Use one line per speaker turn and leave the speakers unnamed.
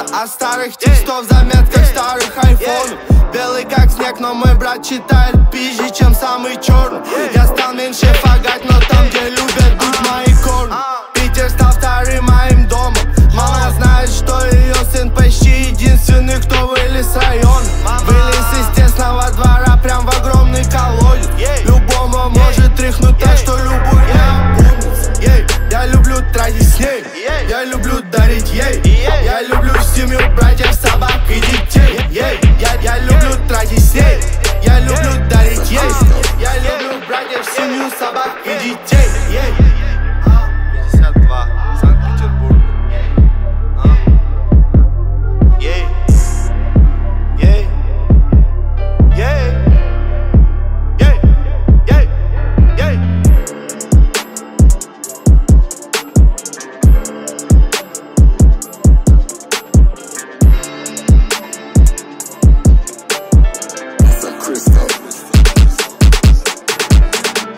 А старых текстов заметка старых айфонов. Белый как снег, но мой брат читает пизже, чем самый черный. Я стал меньше фагать, но там, где любят дуть мои корни. Питер стал вторым моим домом. Мама знает, что ее сын почти единственный, кто вылез с района. Вылез из тесного двора прям в огромный колодец. Любому может тряхнуть так, что любой я люблю тратить с ней, я люблю дарить ей, я люблю семью брать.